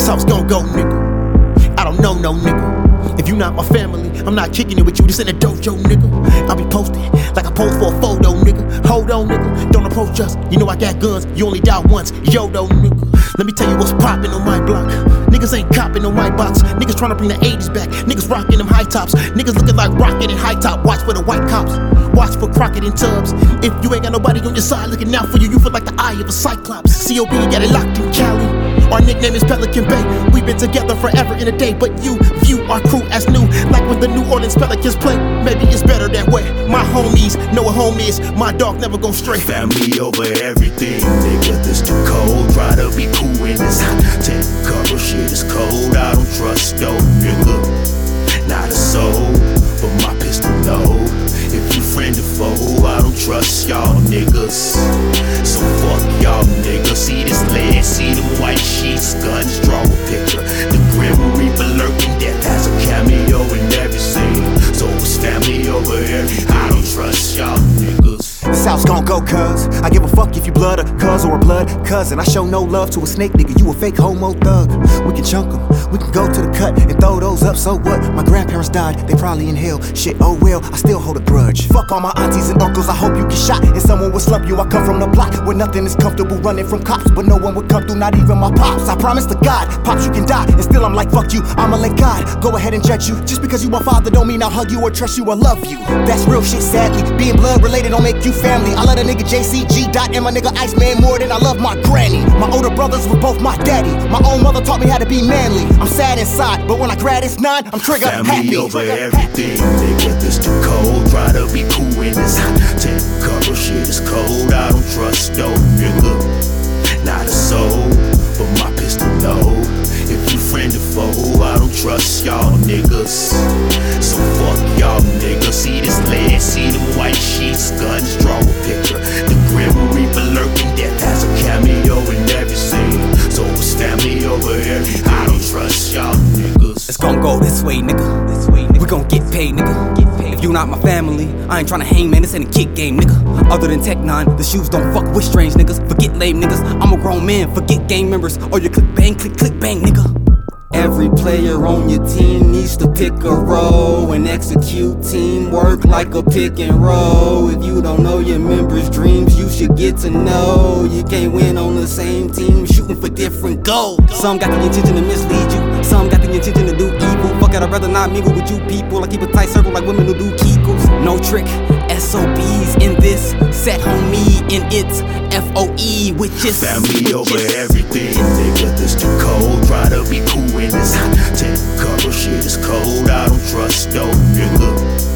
That's how it's gon' go, nigga. I don't know no nigga. If you not my family, I'm not kicking it with you. This ain't a dojo, nigga. I'll be posted like I pose for a photo, nigga. Hold on, nigga. Don't approach us. You know I got guns. You only die once. Yo, though, nigga. Let me tell you what's poppin' on my block. Niggas ain't copping on my box. Niggas tryna bring the 80s back. Niggas rockin' them high tops. Niggas looking like Rocket and High Top. Watch for the white cops. Watch for Crockett and Tubbs. If you ain't got nobody on your side looking out for you, you feel like the eye of a cyclops. COB got it locked in Cali. Our nickname is Pelican Bay. We've been together forever in a day, but you view our crew as new. Like when the New Orleans Pelicans play. Maybe it's better that way. My homies know what home is. My dog never gon' stray. Family over everything, nigga. This too cold. Try to be cool when it's hot. Take cover, shit is cold. I don't trust no nigga. Not a soul, but my pistol low. If you friend or foe, I don't trust y'all niggas. So fuck y'all niggas. See this lead, see them white sheets, guns, draw a picture. The Grim Reaper lurking, death has a cameo in every scene. So it's family over everything. I don't trust y'all niggas. This house gon' go, cuz I give a fuck if you blood a cuz or a blood cousin. I show no love to a snake nigga, you a fake homo thug. We can chunk 'em, we can go to the cut and throw those up, so what? My grandparents died, they probably in hell. Shit, oh well, I still hold a grudge. Fuck all my aunties and uncles, I hope you get shot and someone will slump you. I come from the block where nothing is comfortable, running from cops, but no one would come through, not even my pops. I promise to God, pops, you can die, and still I'm like, fuck you, I'ma let God go ahead and judge you. Just because you my father don't mean I'll hug you or trust you or love you. That's real shit, sadly. Being blood related don't make you family. I love a nigga JCG Dot and my nigga Iceman more than I love my granny. My older brothers were both my daddy. My own mother taught me how to be manly. I'm sad inside, but when I grab this 9, I'm trigger family happy. Over everything, nigga, this too cold. Try to be cool when it's hot. Take cover, shit is cold. I don't trust no nigga. Not a soul, but my pistol low. If you friend or foe, I don't trust y'all niggas. So fuck y'all niggas. See this lead, see them white sheets, guns, draw a picture. The Grim Reaper lurking, death has a cameo in every scene. So it's family over everything. I don't trust y'all niggas. It's gon' go this way, nigga. We gon' get paid, nigga. If you not my family, I ain't tryna hang, man. This ain't a kick game, nigga. Other than Tech 9, the shoes don't fuck with strange niggas. Forget lame niggas. I'm a grown man. Forget gang members. Or you click bang, click bang, nigga. Every player on your team needs to pick a role and execute teamwork like a pick and roll. If you don't know your members' dreams, you should get to know. You can't win on the same team, shooting for different goals. Some got the intention to mislead you, some got the intention to do evil. Fuck it, I'd rather not mingle with you people. I keep a tight circle like women who do kegels. No trick, SOBs in this set, homie, in its FOE, which is family over everything, nigga. This too cold. Try to be cool when it's hot. Take cover, shit is cold. I don't trust no nigga.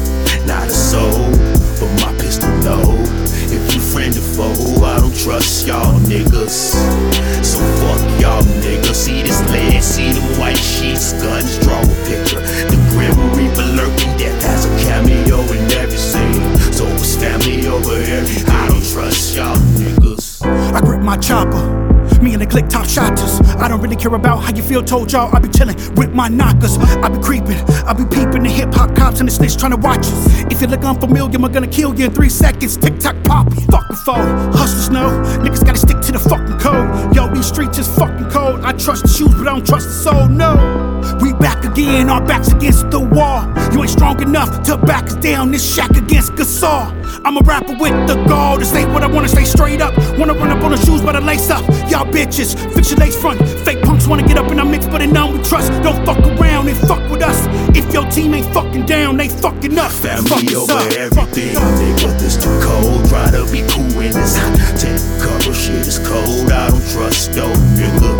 Not a soul, but my pistol low. If you friend or foe, I don't trust y'all niggas. So fuck y'all niggas. See this lead, see them white sheets, guns, draw a picture. The Grim Reaper lurking, death has a cameo in every scene. So it's family over everything. I don't trust y'all niggas. I grip my chopper. Me and the click top shotters. I don't really care about how you feel, told y'all I be chillin' with my knockers. I be creepin', I be peepin' the hip hop cops and the snitch tryna watch us. If you look unfamiliar, I'm gonna kill you in 3 seconds. Tick tock pop, fucking foe. Hustlers know, niggas gotta stick to the fucking code. Yo, these streets is fucking cold. I trust the shoes, but I don't trust the soul, no. We back again, our backs against the wall. You ain't strong enough to back us down, this shack against Gasol. I'm a rapper with the gall to say what I wanna say straight up. Wanna run up on the shoes, but I lace up. Y'all bitches, fix your lace front. Fake punks wanna get up in our mix, but they none we trust. Don't fuck around and fuck with us. If your team ain't fucking down, they fucking up. Family over everything, nigga. This too cold. Try to be cool when it's hot. Take cover, shit is cold. I don't trust no nigga.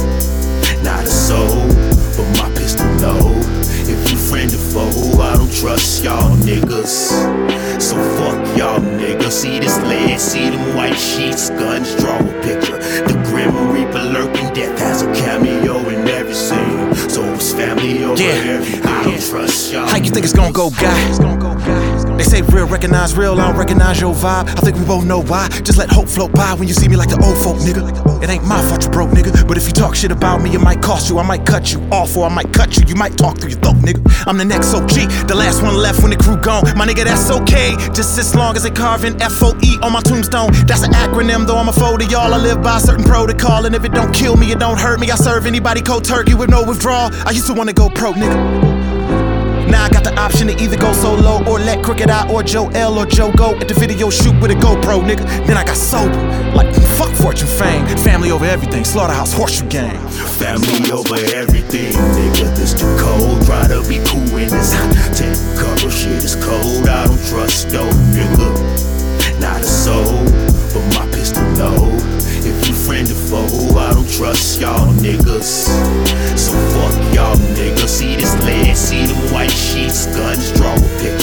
Not a soul, but my pistol low. If you friend or foe, I don't trust y'all niggas. So fuck y'all niggas. See this lead, see them white sheets, guns, draw a picture. The Grim Reaper lurking, death has a cameo in every scene. So it's family over everything. I don't trust y'all. How you think it's gonna go, guy? They say real recognize real, I don't recognize your vibe. I think we both know why. Just let hope float by when you see me like the old folk, nigga. It ain't my fault you broke, nigga. But if you talk shit about me, it might cost you. I might cut you off, or I might cut you. You might talk through your throat, nigga. I'm the next OG, the last one left when the crew gone. My nigga, that's okay. Just as long as they carving FOE on my tombstone. That's an acronym, though I'm a foe to y'all. I live by a certain protocol, and if it don't kill me, it don't hurt me. I serve anybody cold turkey with no withdrawal. I used to wanna go pro, nigga. Now I got the option to either go solo or let Crooked Eye or Joe L or Joe go at the video shoot with a GoPro, nigga. Then I got sober, like fuck fortune fame. Family over everything, Slaughterhouse Horseshoe Gang. Family over everything, nigga. This too cold. Try to be cool when it's hot. Take cover, shit is cold. I don't trust no nigga, not a soul, but my pistol no. If you friend or foe, I don't trust y'all niggas. So fuck y'all niggas. See this lead, see them white sheets, guns, draw a pick.